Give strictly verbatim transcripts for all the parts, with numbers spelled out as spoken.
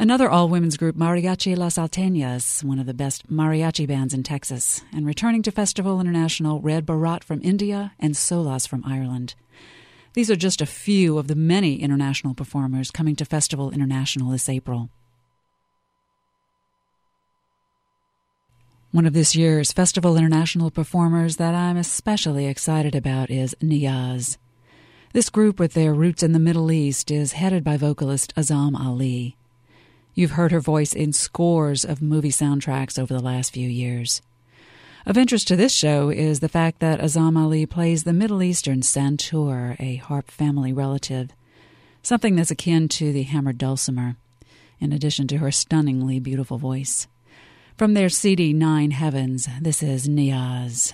Another all-women's group, Mariachi Las Alteñas, one of the best mariachi bands in Texas, and returning to Festival International, Red Barat from India and Solas from Ireland. These are just a few of the many international performers coming to Festival International this April. One of this year's Festival International performers that I'm especially excited about is Niyaz. This group, with their roots in the Middle East, is headed by vocalist Azam Ali. You've heard her voice in scores of movie soundtracks over the last few years. Of interest to this show is the fact that Azam Ali plays the Middle Eastern santur, a harp family relative, something that's akin to the hammered dulcimer, in addition to her stunningly beautiful voice. From their C D Nine Heavens, this is Niyaz.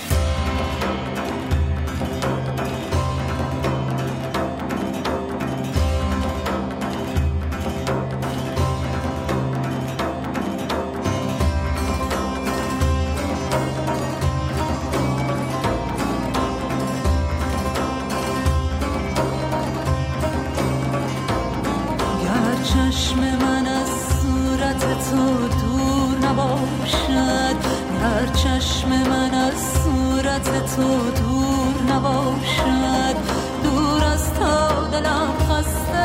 چشم من از صورت تو دور نباشد، دور از تو دلم خسته،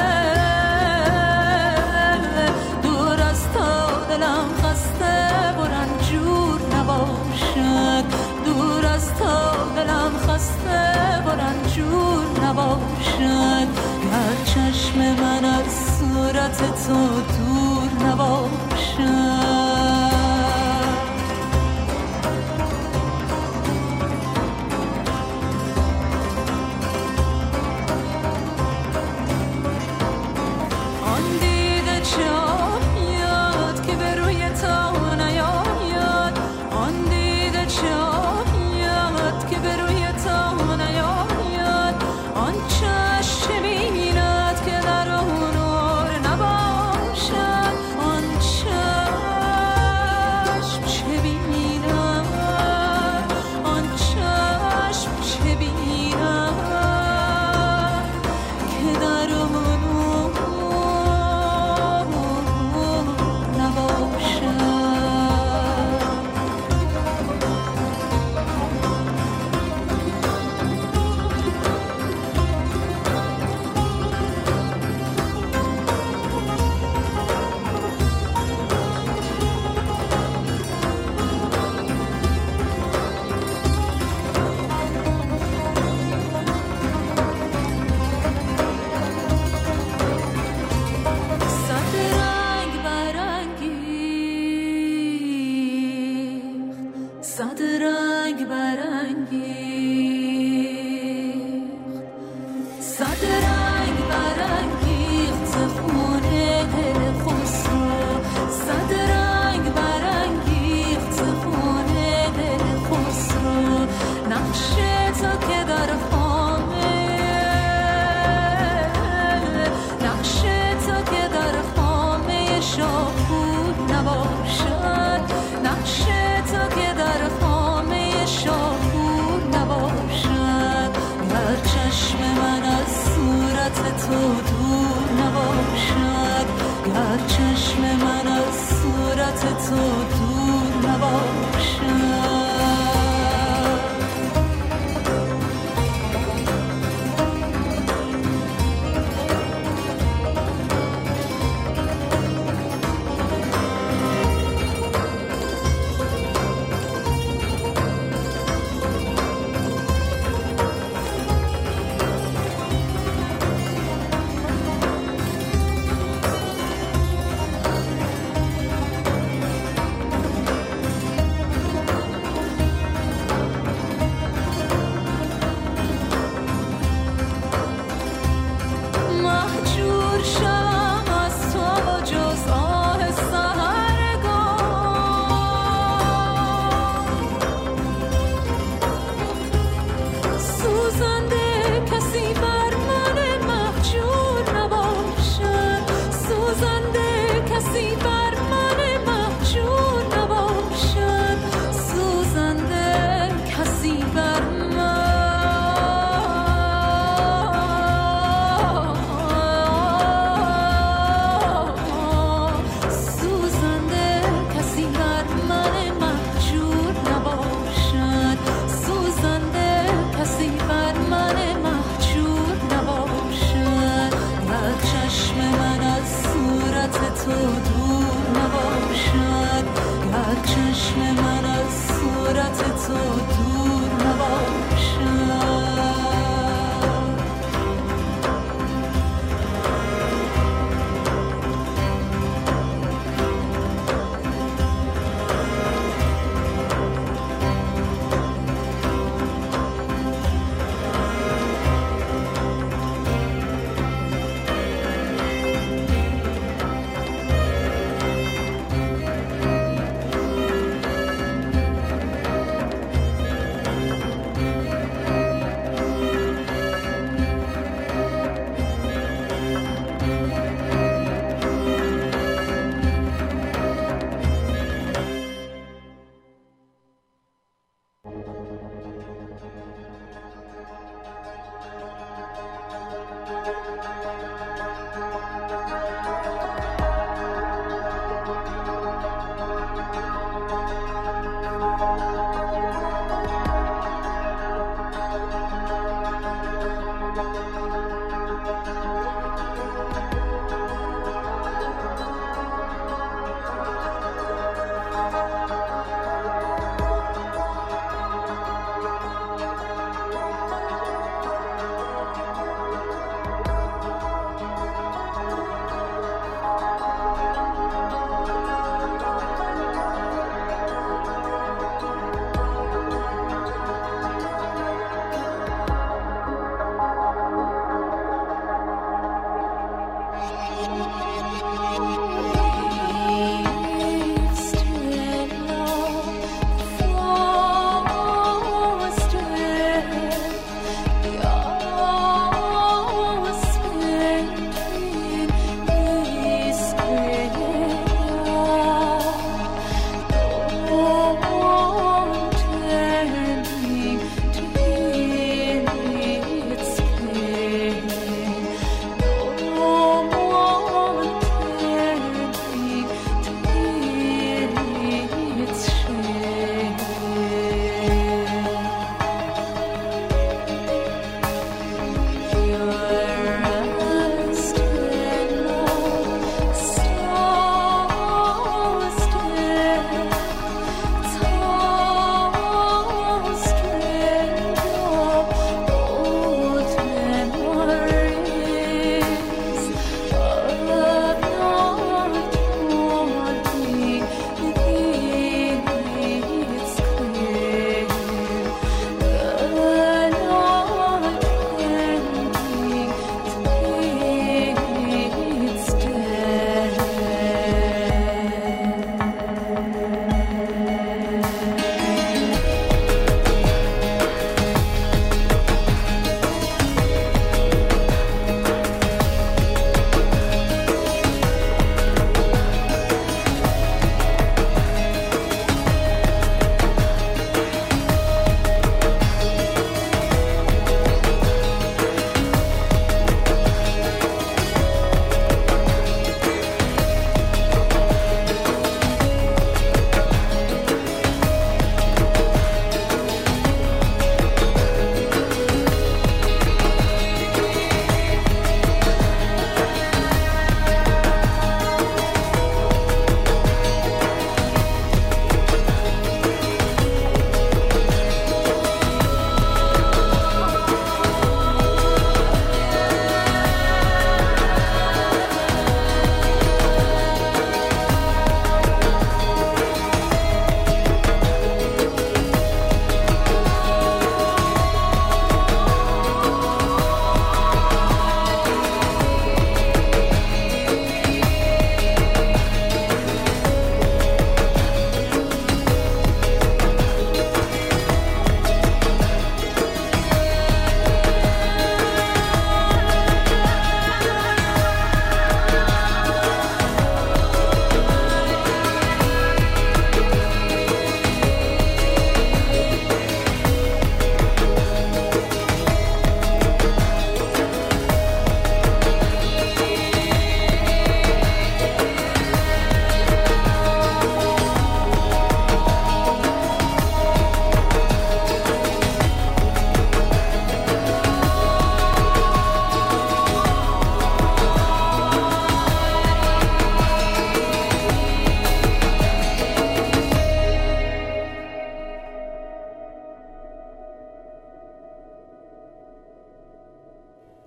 دور از تو دلم خسته و رنجور نباشد، دور از تو دلم خسته و رنجور نباشد، گر چشم من از صورت تو دور نباشد. تو دور نباشد، گر چشم من از صورت تو دور نباشد.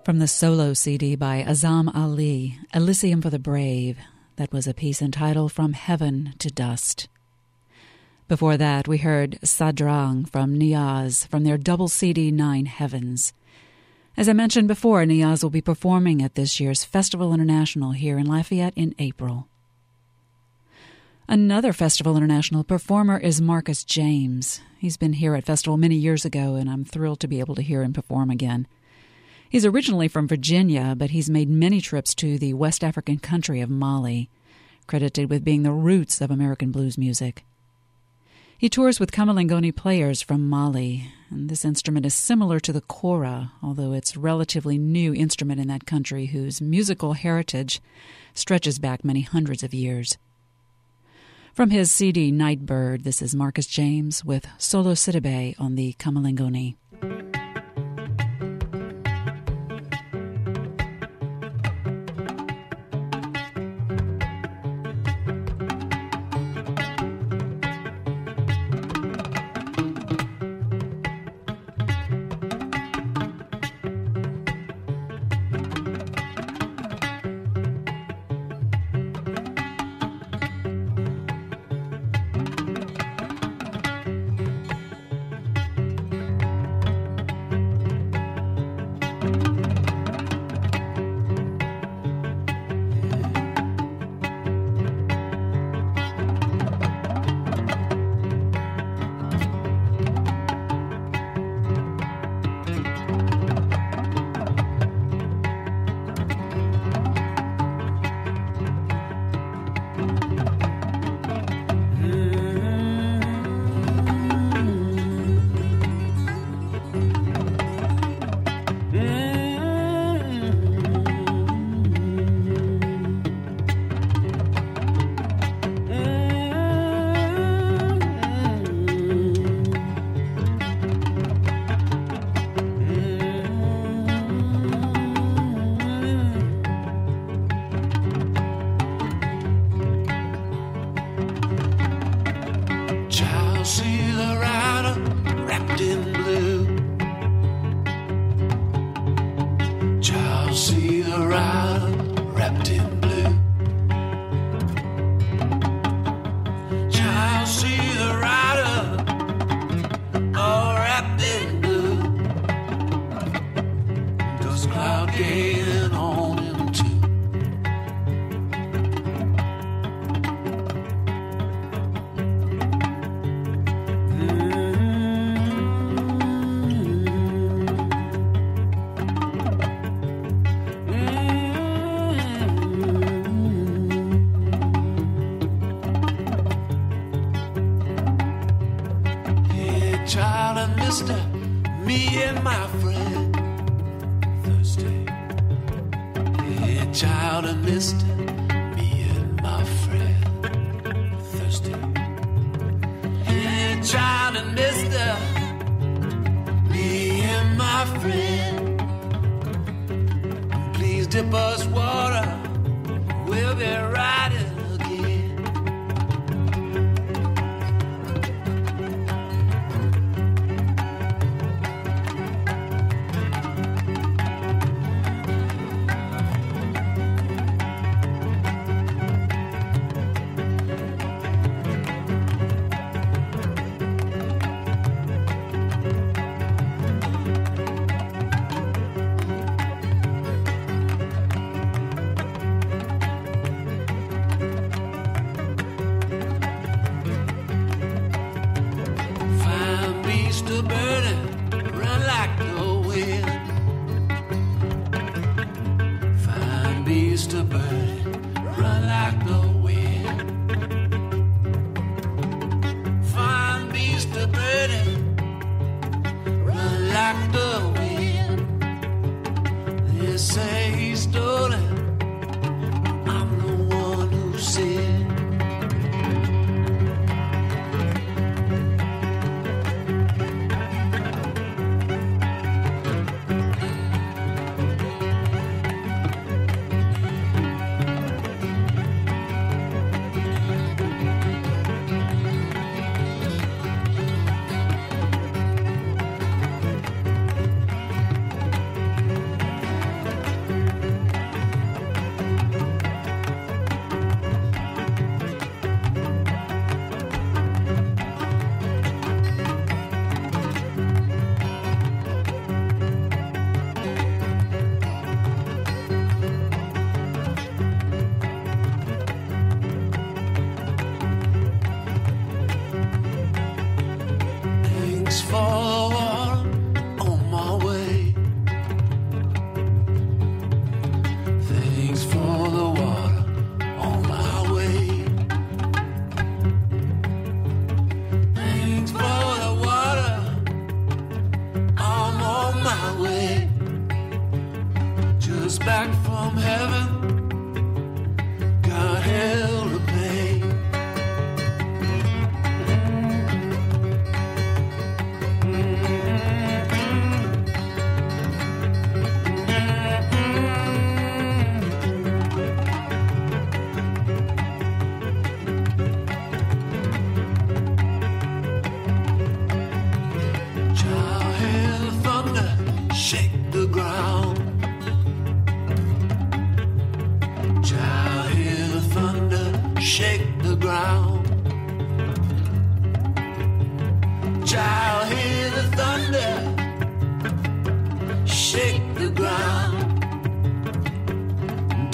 From the solo C D by Azam Ali, Elysium for the Brave, that was a piece entitled From Heaven to Dust. Before that, we heard Sadrang from Niyaz from their double C D Nine Heavens. As I mentioned before, Niyaz will be performing at this year's Festival International here in Lafayette in April. Another Festival International performer is Marcus James. He's been here at Festival many years ago, and I'm thrilled to be able to hear him perform again. He's originally from Virginia, but he's made many trips to the West African country of Mali, credited with being the roots of American blues music. He tours with Kamalingoni players from Mali, and this instrument is similar to the kora, although it's a relatively new instrument in that country whose musical heritage stretches back many hundreds of years. From his C D Nightbird, this is Marcus James with Solo Sidibe on the Kamalingoni.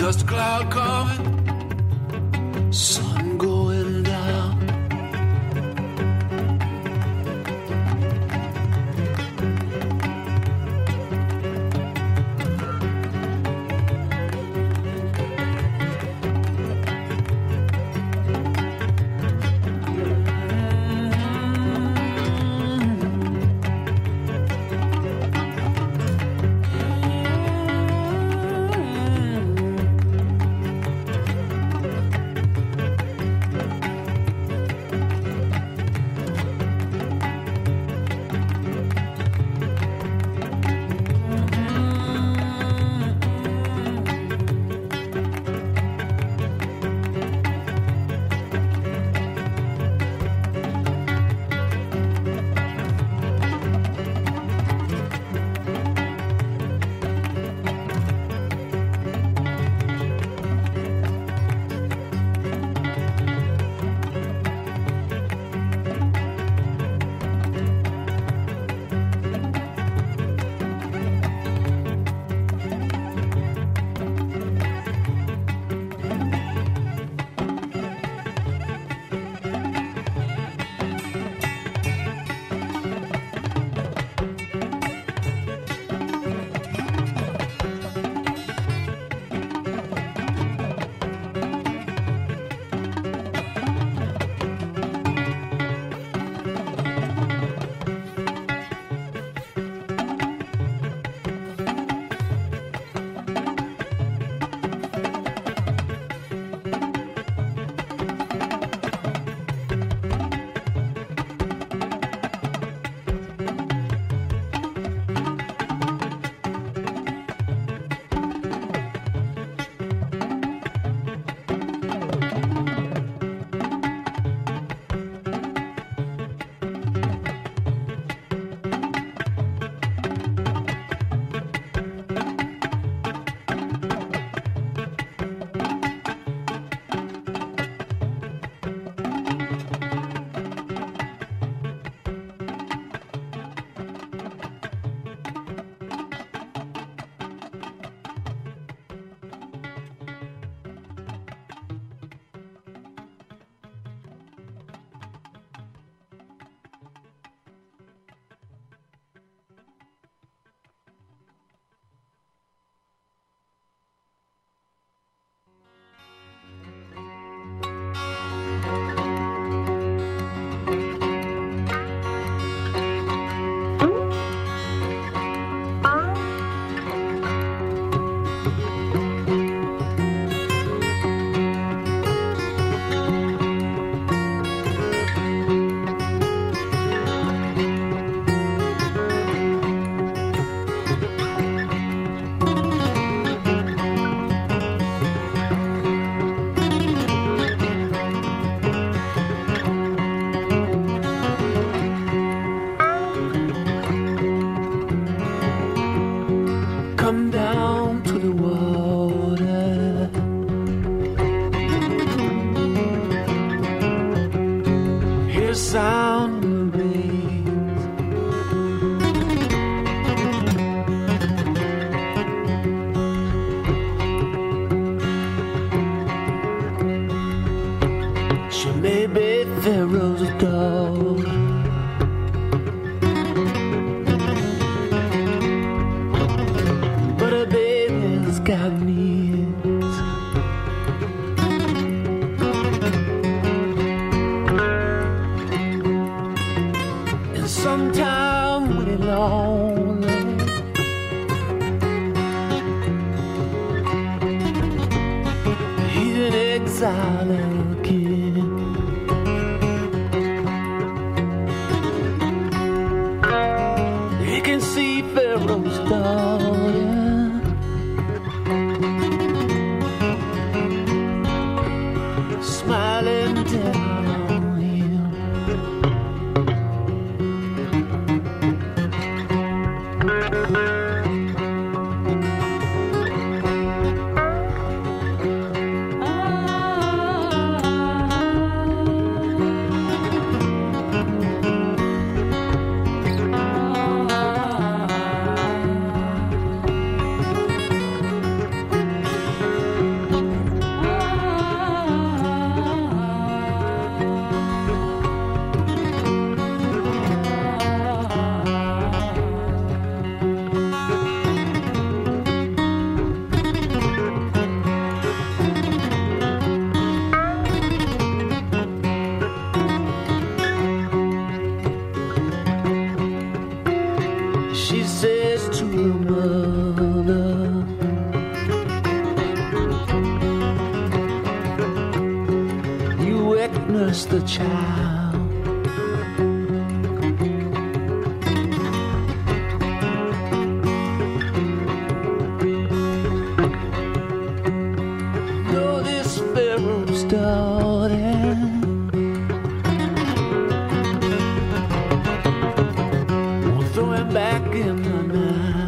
Dust cloud coming, sun going down. Come down to the water. Hear the sound of the rain. She may be Pharaoh's daughter, got needs. And sometime when it's lonely, he's an exile again. He can see Pharaoh's daughter, smiling down on him. Ah, nurse the child. Know this Pharaoh's daughter, won't throw him back in the Nile.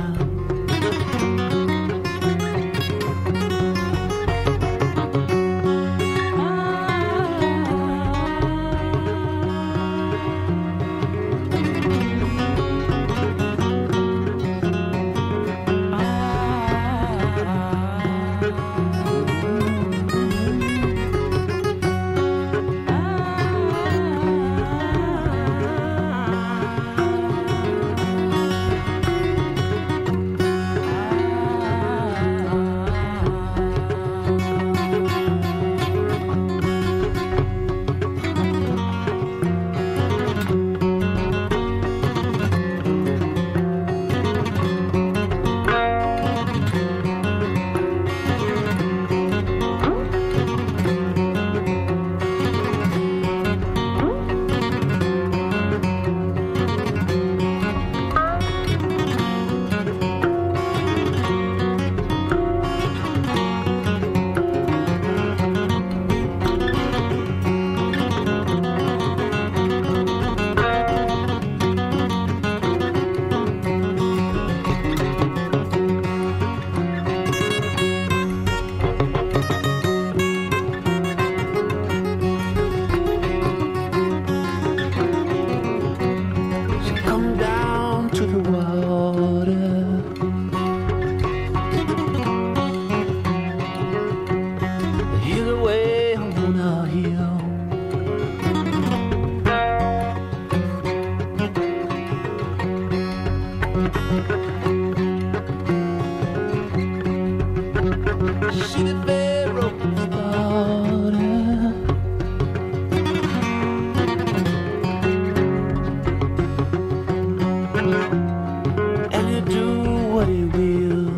She the Pharaoh's daughter, and you do what he will.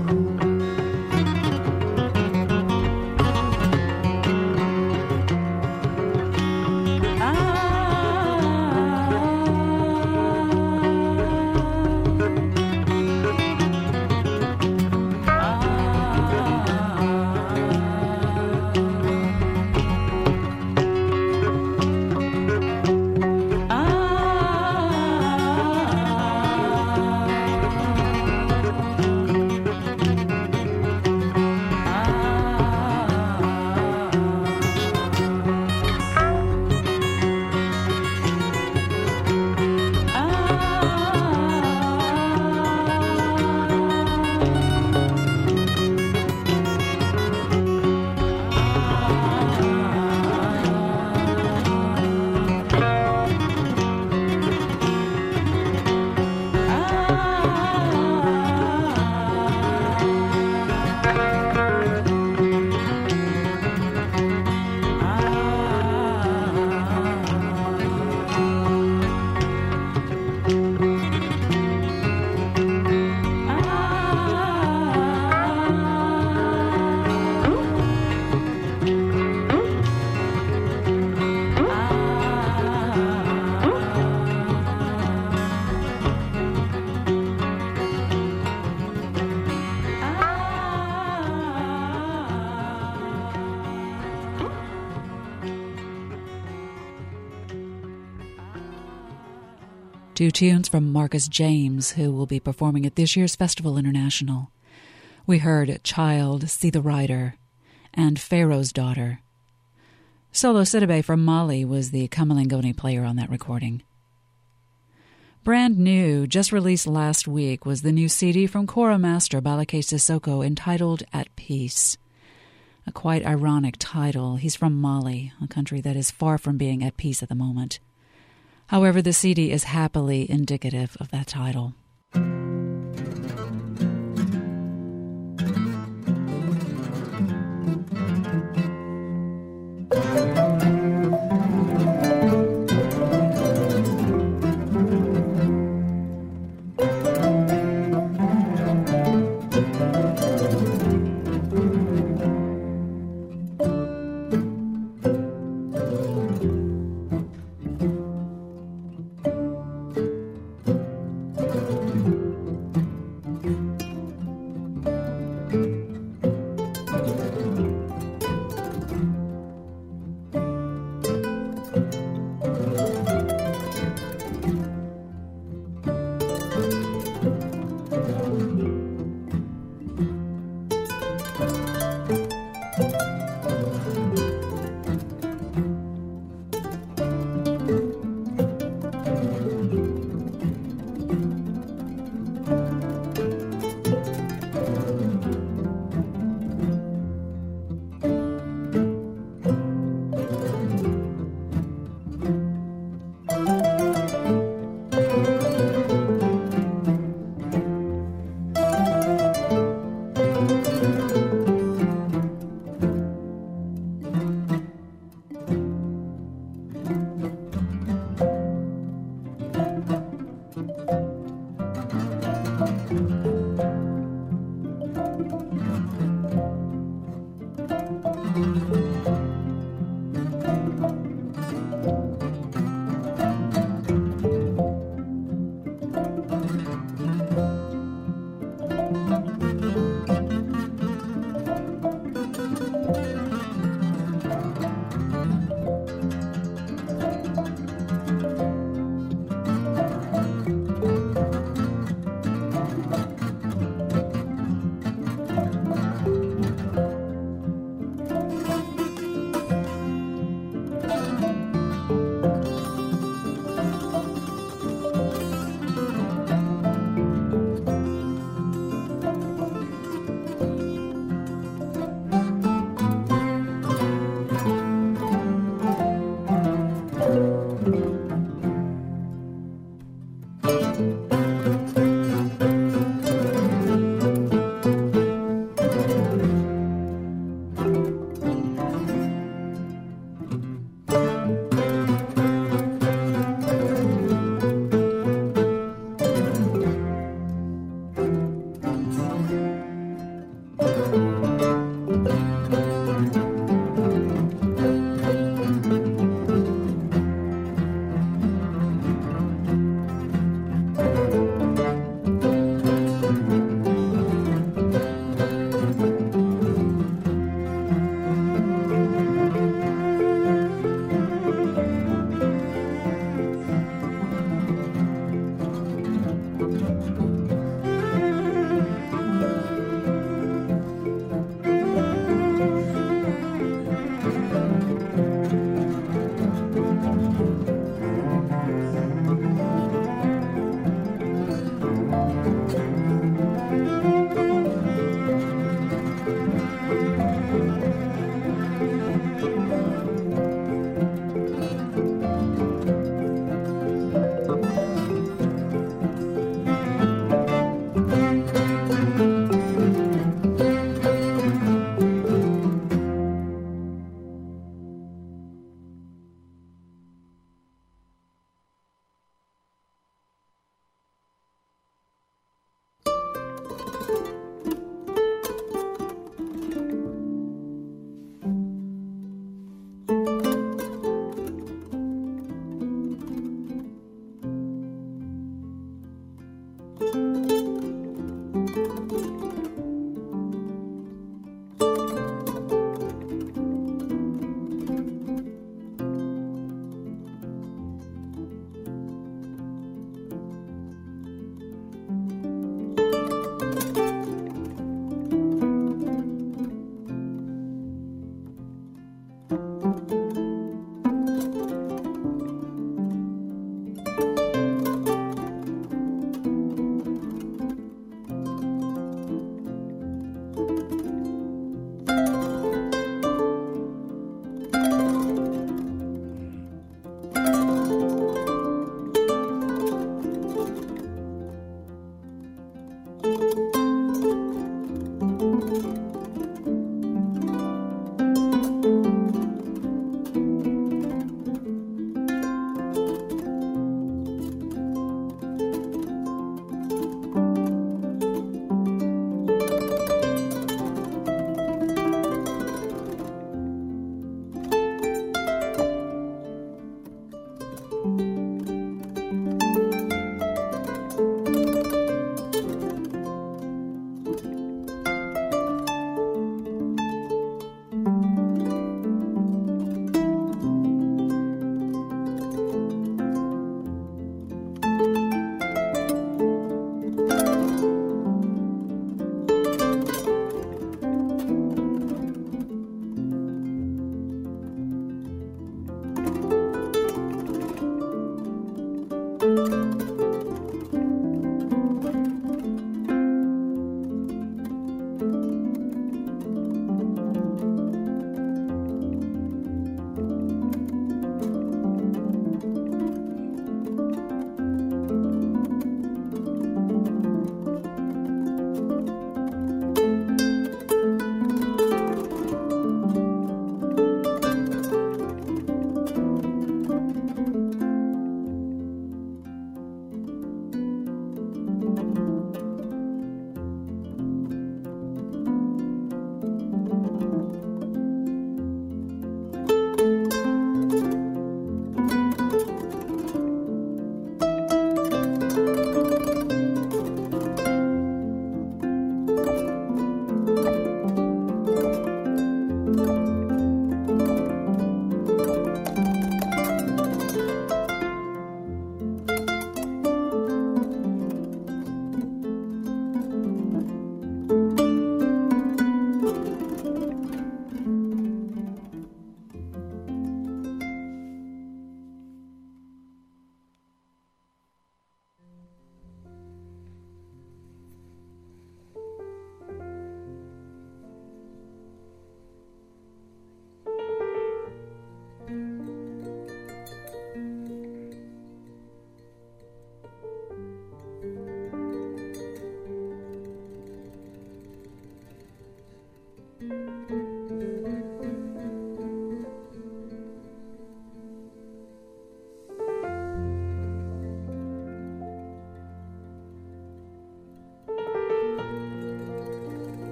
Two tunes from Marcus James, who will be performing at this year's Festival International. We heard Child, See the Rider, and Pharaoh's Daughter. Solo Sidibe from Mali was the Kamalingoni player on that recording. Brand new, just released last week, was the new C D from Kora master Balake Sissoko entitled At Peace. A quite ironic title. He's from Mali, a country that is far from being at peace at the moment. However, the C D is happily indicative of that title.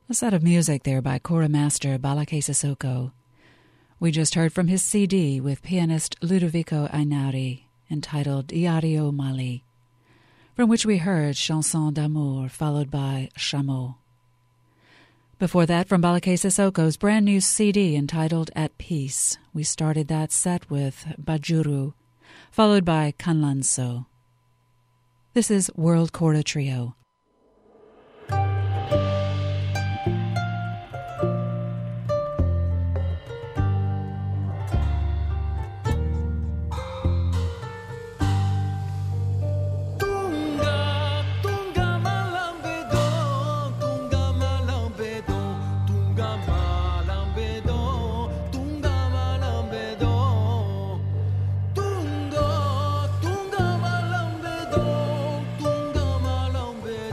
A set of music there by Kora master Balake Sissoko. We just heard from his C D with pianist Ludovico Ainari, entitled Iario Mali, from which we heard Chanson d'amour, followed by Chameau. Before that, from Balake Sissoko's brand new C D entitled At Peace, we started that set with Bajuru, followed by Kanlanso. This is World Kora Trio. Tunga malambe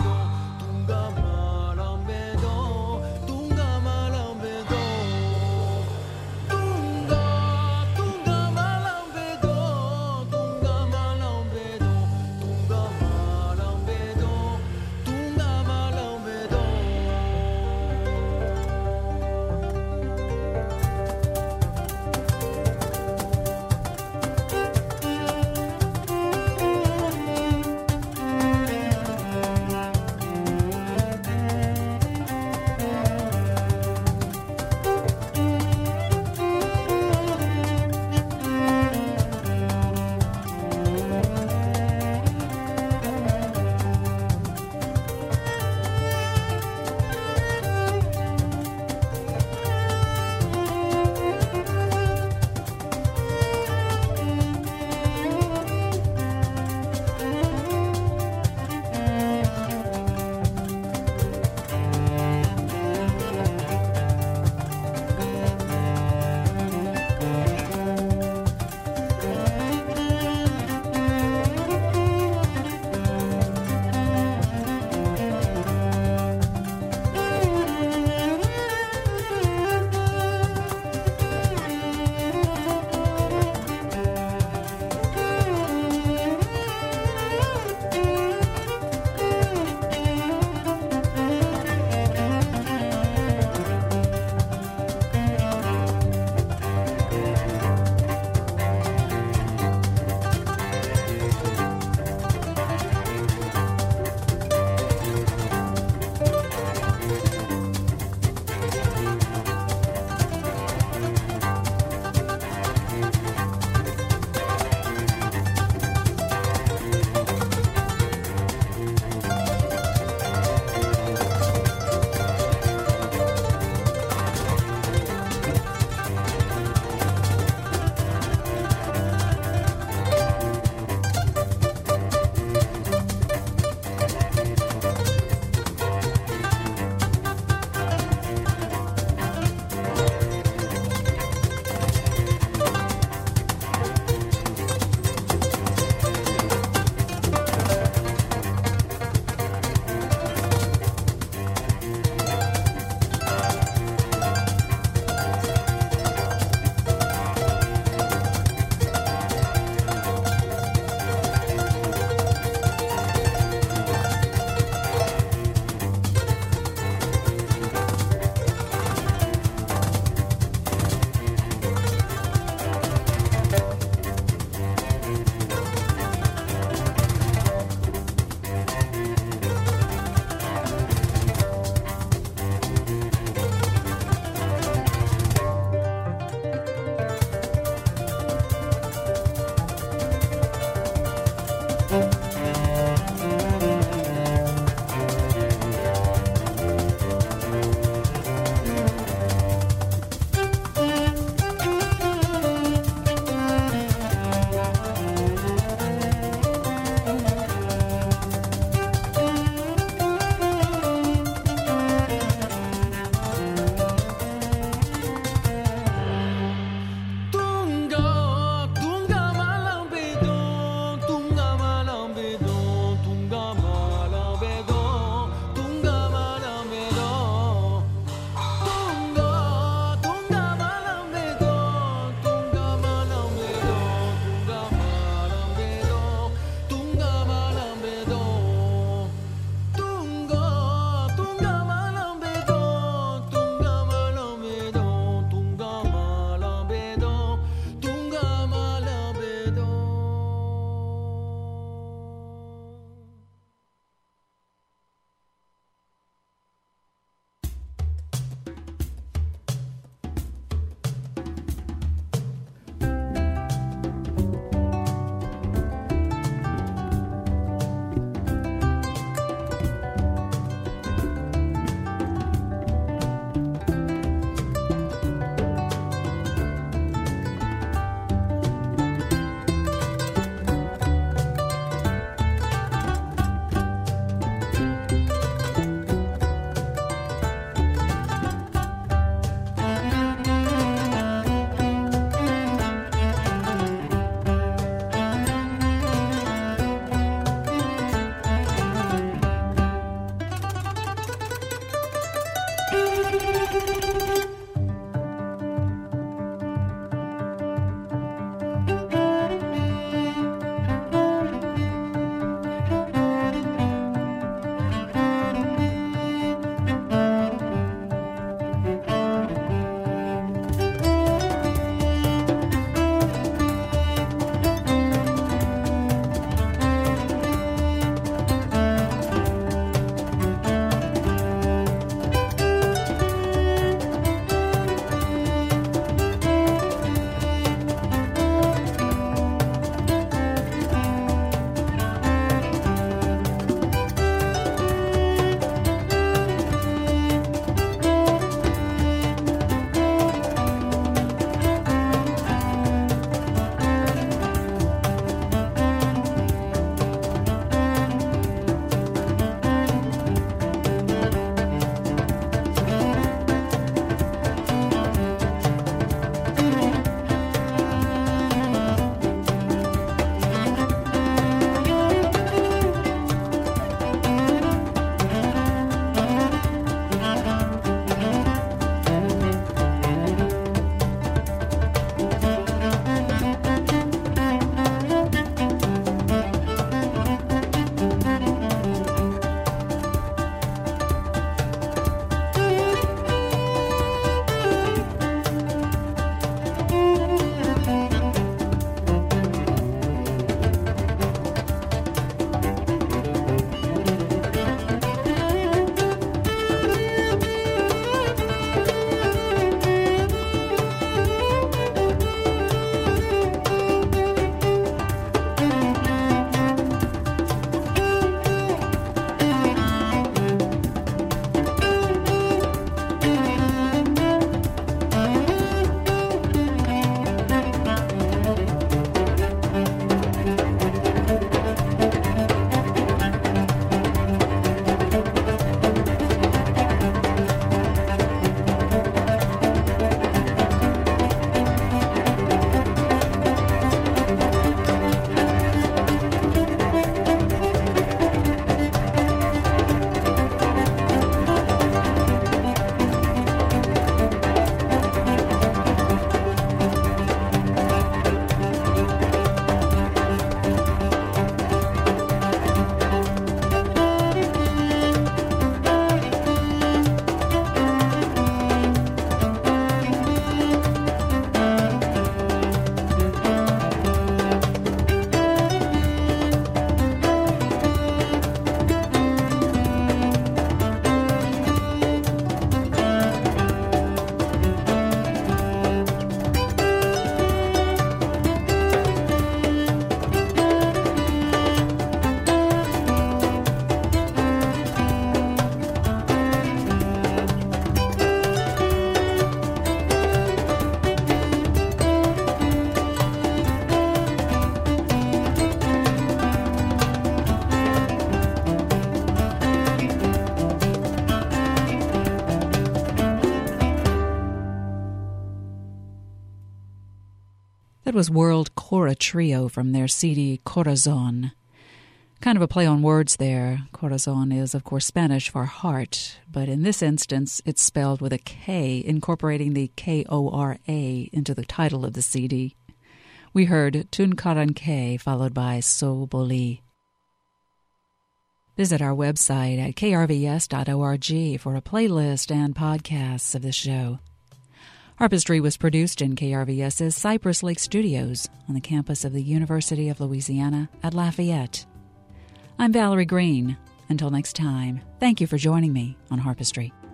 That was World Cora Trio from their C D Corazon. Kind of a play on words there. Corazon is, of course, Spanish for heart, but in this instance, it's spelled with a K, incorporating the K O R A into the title of the C D. We heard Tun Karanke, followed by So Boli. Visit our website at k r v s dot org for a playlist and podcasts of the show. Harpistry was produced in KRVS's Cypress Lake Studios on the campus of the University of Louisiana at Lafayette. I'm Valerie Green. Until next time, thank you for joining me on Harpistry.